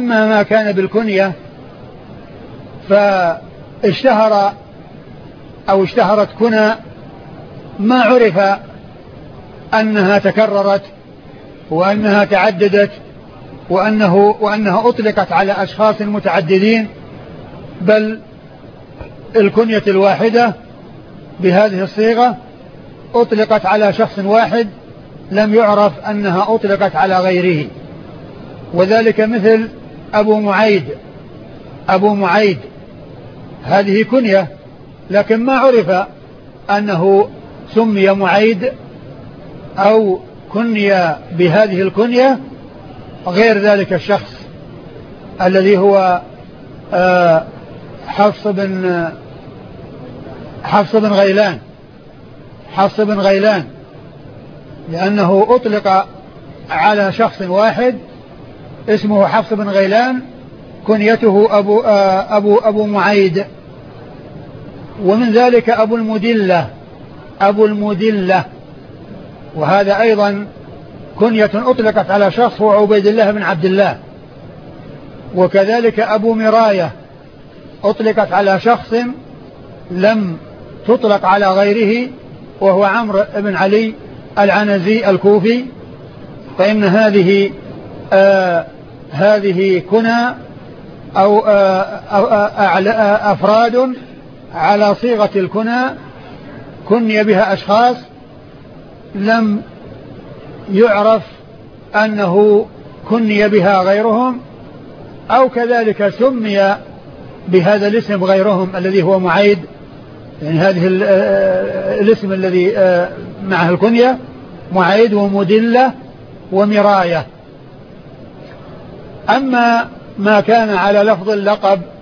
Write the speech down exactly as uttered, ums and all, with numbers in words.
أما ما كان بالكنية فاشتهر أو اشتهرت كنى ما عرف أنها تكررت وأنها تعددت وأنه وأنها أطلقت على أشخاص متعددين، بل الكنية الواحدة بهذه الصيغة أطلقت على شخص واحد لم يعرف أنها أطلقت على غيره. وذلك مثل أبو معيد. أبو معيد هذه كنية لكن ما عرف أنه سمي معيد أو كني بهذه الكنية غير ذلك الشخص الذي هو حفص بن حفص بن غيلان حفص بن غيلان لأنه أطلق على شخص واحد اسمه حفص بن غيلان كنيته أبو, أبو, أبو معيد. ومن ذلك أبو المدلة أبو المدلة وهذا أيضا كنية أطلقت على شخص هو عبيد الله بن عبد الله. وكذلك أبو مراية أطلقت على شخص لم تطلق على غيره وهو عمرو بن علي العنزي الكوفي. فإن هذه آه هذه كنى أو آه آه أفراد على صيغة الكنى كني بها أشخاص لم يعرف أنه كني بها غيرهم أو كذلك سمي بهذا الاسم غيرهم الذي هو معيد، يعني هذه الاسم الذي معه الكنية معيد ومدلة ومراية. أما ما كان على لفظ اللقب